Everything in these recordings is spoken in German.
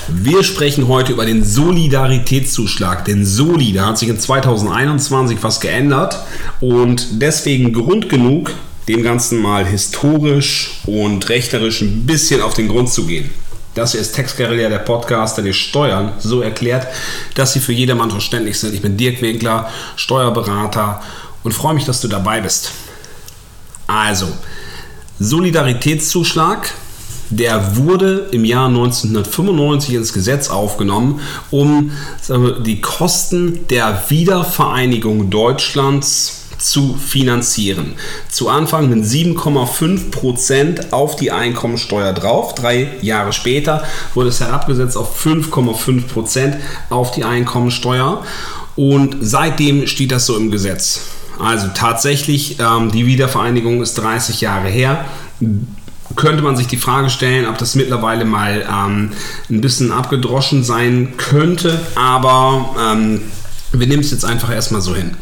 Wir sprechen heute über den Solidaritätszuschlag. Den Soli, da hat sich in 2021 was geändert und deswegen Grund genug, dem Ganzen mal historisch und rechterisch ein bisschen auf den Grund zu gehen. Das hier ist Textguerilla, der Podcast, der dir Steuern so erklärt, dass sie für jedermann verständlich sind. Ich bin Dirk Winkler, Steuerberater und freue mich, dass du dabei bist. Also, Solidaritätszuschlag, der wurde im Jahr 1995 ins Gesetz aufgenommen, um die Kosten der Wiedervereinigung Deutschlands zu finanzieren. Zu Anfang mit 7,5% auf die Einkommensteuer drauf. 3 Jahre später wurde es herabgesetzt auf 5,5% auf die Einkommensteuer und seitdem steht das so im Gesetz. Also tatsächlich, die Wiedervereinigung ist 30 Jahre her. Könnte man sich die Frage stellen, ob das mittlerweile mal ein bisschen abgedroschen sein könnte, aber wir nehmen es jetzt einfach erstmal so hin.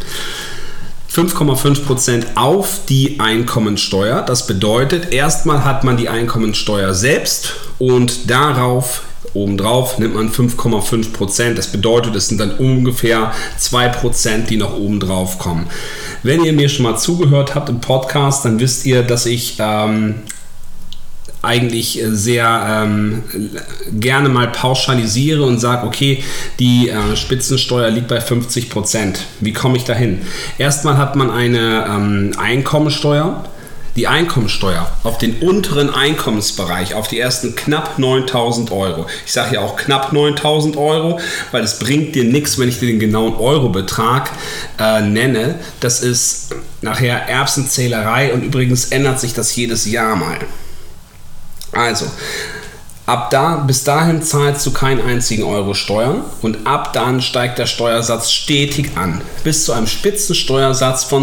5,5% auf die Einkommensteuer. Das bedeutet, erstmal hat man die Einkommensteuer selbst und darauf obendrauf nimmt man 5,5%. Das bedeutet, es sind dann ungefähr 2%, die noch oben drauf kommen. Wenn ihr mir schon mal zugehört habt im Podcast, dann wisst ihr, dass ich eigentlich sehr gerne mal pauschalisiere und sage, okay, die Spitzensteuer liegt bei 50%. Wie komme ich dahin? Erstmal hat man eine Einkommensteuer. Die Einkommensteuer auf den unteren Einkommensbereich, auf die ersten knapp 9.000 Euro. Ich sage ja auch knapp 9.000 Euro, weil es bringt dir nichts, wenn ich dir den genauen Eurobetrag nenne. Das ist nachher Erbsenzählerei und übrigens ändert sich das jedes Jahr mal. Also, bis dahin zahlst du keinen einzigen Euro Steuern und ab dann steigt der Steuersatz stetig an, bis zu einem Spitzensteuersatz von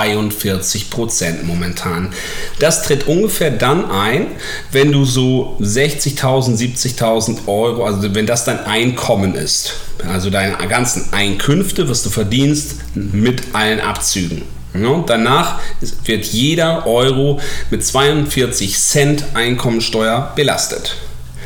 42% momentan. Das tritt ungefähr dann ein, wenn du so 60.000, 70.000 Euro, also wenn das dein Einkommen ist, also deine ganzen Einkünfte, was du verdienst, mit allen Abzügen. Danach wird jeder Euro mit 42 Cent Einkommensteuer belastet.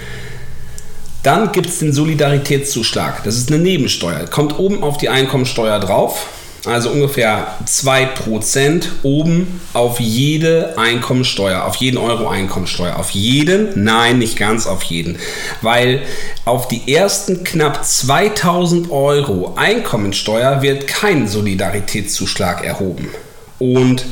Dann gibt es den Solidaritätszuschlag. Das ist eine Nebensteuer. Kommt oben auf die Einkommensteuer drauf. Also ungefähr 2% oben auf jede Einkommensteuer, auf jeden Euro Einkommensteuer. Auf jeden? Nein, nicht ganz auf jeden. Weil auf die ersten knapp 2.000 Euro Einkommensteuer wird kein Solidaritätszuschlag erhoben. Und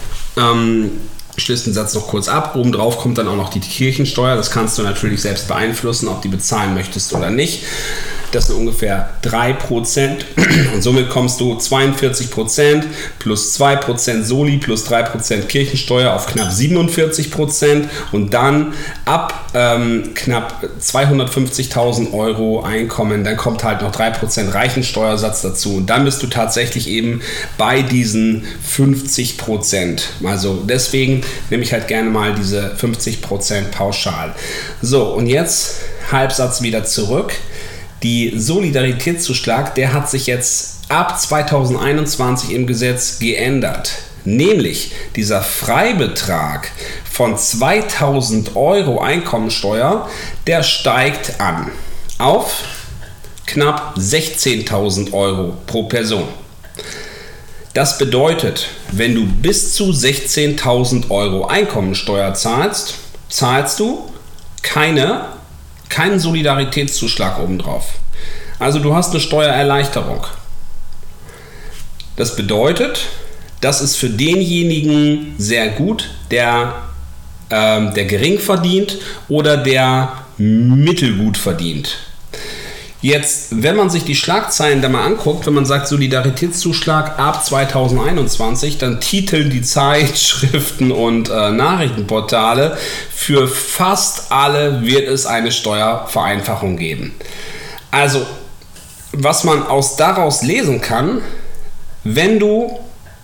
ich schließe den Satz noch kurz ab. Obendrauf kommt dann auch noch die Kirchensteuer. Das kannst du natürlich selbst beeinflussen, ob die bezahlen möchtest oder nicht. Das sind ungefähr 3% und somit kommst du 42% plus 2% Soli plus 3% Kirchensteuer auf knapp 47% und dann ab knapp 250.000 Euro Einkommen, dann kommt halt noch 3% Reichensteuersatz dazu und dann bist du tatsächlich eben bei diesen 50%. Also deswegen nehme ich halt gerne mal diese 50% pauschal. So, und jetzt Halbsatz wieder zurück. Die Solidaritätszuschlag, der hat sich jetzt ab 2021 im Gesetz geändert. Nämlich dieser Freibetrag von 2.000 Euro Einkommensteuer, der steigt an auf knapp 16.000 Euro pro Person. Das bedeutet, wenn du bis zu 16.000 Euro Einkommensteuer zahlst, zahlst du keinen Solidaritätszuschlag obendrauf. Also du hast eine Steuererleichterung. Das bedeutet, das ist für denjenigen sehr gut, der gering verdient oder der mittelgut verdient. Jetzt, wenn man sich die Schlagzeilen da mal anguckt, wenn man sagt Solidaritätszuschlag ab 2021, dann titeln die Zeitschriften und Nachrichtenportale, für fast alle wird es eine Steuervereinfachung geben. Also, was man daraus lesen kann, wenn du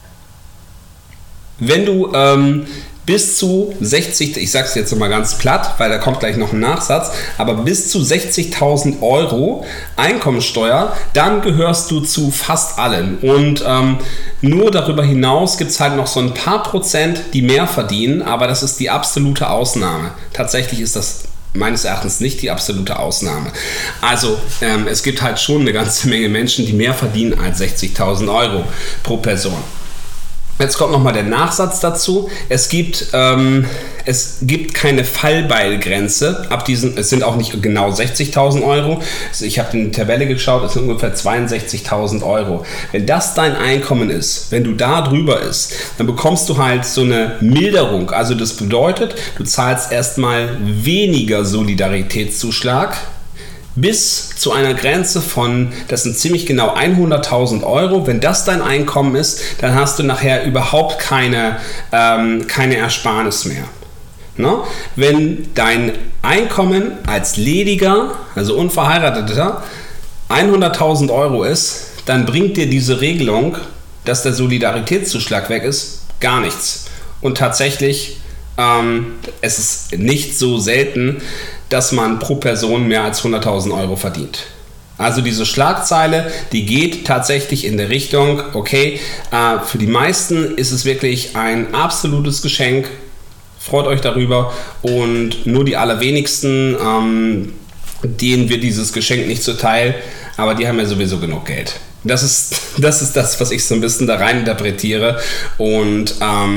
bis zu 60, ich sage es jetzt mal ganz platt, weil da kommt gleich noch ein Nachsatz, aber bis zu 60.000 Euro Einkommensteuer, dann gehörst du zu fast allen. Und nur darüber hinaus gibt es halt noch so ein paar Prozent, die mehr verdienen, aber das ist die absolute Ausnahme. Tatsächlich ist das meines Erachtens nicht die absolute Ausnahme. Also es gibt halt schon eine ganze Menge Menschen, die mehr verdienen als 60.000 Euro pro Person. Jetzt kommt nochmal der Nachsatz dazu. Es gibt keine Fallbeilgrenze. Es sind auch nicht genau 60.000 Euro. Also ich habe in die Tabelle geschaut, es sind ungefähr 62.000 Euro. Wenn das dein Einkommen ist, wenn du da drüber ist, dann bekommst du halt so eine Milderung. Also das bedeutet, du zahlst erstmal weniger Solidaritätszuschlag bis zu einer Grenze von, das sind ziemlich genau 100.000 Euro. Wenn das dein Einkommen ist, dann hast du nachher überhaupt keine Ersparnis mehr. Ne? Wenn dein Einkommen als lediger, also unverheirateter, 100.000 Euro ist, dann bringt dir diese Regelung, dass der Solidaritätszuschlag weg ist, gar nichts. Und tatsächlich, es ist nicht so selten, dass man pro Person mehr als 100.000 Euro verdient. Also diese Schlagzeile, die geht tatsächlich in der Richtung, okay, für die meisten ist es wirklich ein absolutes Geschenk, freut euch darüber, und nur die allerwenigsten, denen wird dieses Geschenk nicht zuteil, aber die haben ja sowieso genug Geld. Das ist das, was ich so ein bisschen da rein interpretiere, und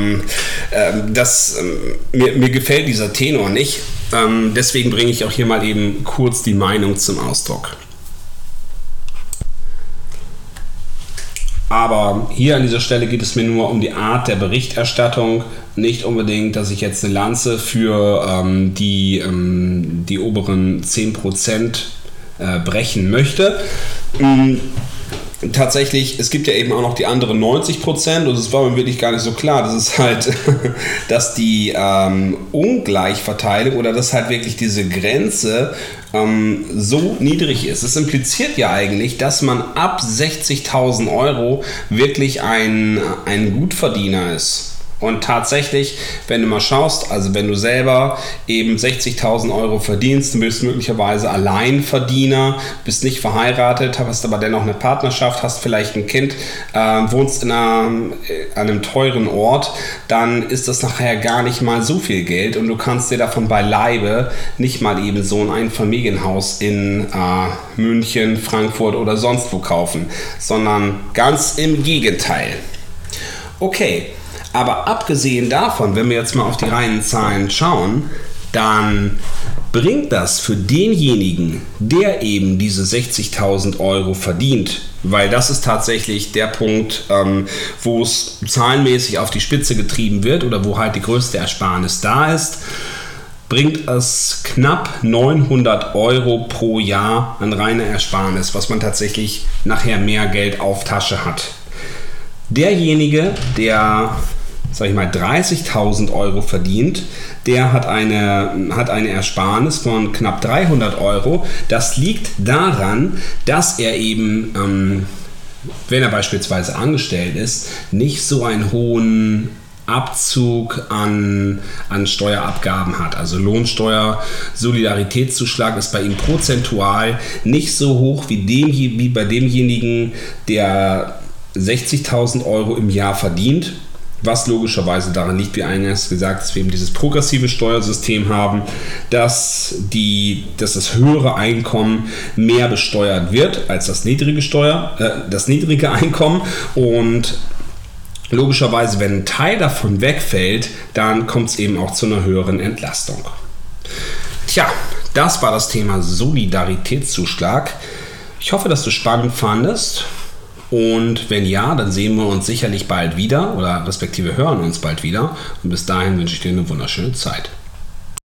mir gefällt dieser Tenor nicht. Deswegen bringe ich auch hier mal eben kurz die Meinung zum Ausdruck. Aber hier an dieser Stelle geht es mir nur um die Art der Berichterstattung, nicht unbedingt, dass ich jetzt eine Lanze für die oberen 10% brechen möchte. Tatsächlich, es gibt ja eben auch noch die anderen 90%, und es war mir wirklich gar nicht so klar, dass es halt, dass die Ungleichverteilung oder dass halt wirklich diese Grenze so niedrig ist. Das impliziert ja eigentlich, dass man ab 60.000 Euro wirklich ein Gutverdiener ist. Und tatsächlich, wenn du mal schaust, also wenn du selber eben 60.000 Euro verdienst, du bist möglicherweise Alleinverdiener, bist nicht verheiratet, hast aber dennoch eine Partnerschaft, hast vielleicht ein Kind, wohnst in einem teuren Ort, dann ist das nachher gar nicht mal so viel Geld, und du kannst dir davon beileibe nicht mal eben so ein Einfamilienhaus in München, Frankfurt oder sonst wo kaufen, sondern ganz im Gegenteil. Okay. Aber abgesehen davon, wenn wir jetzt mal auf die reinen Zahlen schauen, dann bringt das für denjenigen, der eben diese 60.000 Euro verdient, weil das ist tatsächlich der Punkt, wo es zahlenmäßig auf die Spitze getrieben wird oder wo halt die größte Ersparnis da ist, bringt es knapp 900 Euro pro Jahr an reiner Ersparnis, was man tatsächlich nachher mehr Geld auf Tasche hat. Derjenige, der 30.000 Euro verdient, der hat eine Ersparnis von knapp 300 Euro. Das liegt daran, dass er eben, wenn er beispielsweise angestellt ist, nicht so einen hohen Abzug an Steuerabgaben hat. Also Lohnsteuer, Solidaritätszuschlag ist bei ihm prozentual nicht so hoch wie bei demjenigen, der 60.000 Euro im Jahr verdient, was logischerweise daran liegt, wie eingangs gesagt, dass wir eben dieses progressive Steuersystem haben, dass das höhere Einkommen mehr besteuert wird als das niedrige Einkommen, und logischerweise, wenn ein Teil davon wegfällt, dann kommt es eben auch zu einer höheren Entlastung. Tja, das war das Thema Solidaritätszuschlag. Ich hoffe, dass du spannend fandest. Und wenn ja, dann sehen wir uns sicherlich bald wieder oder respektive hören uns bald wieder. Und bis dahin wünsche ich dir eine wunderschöne Zeit.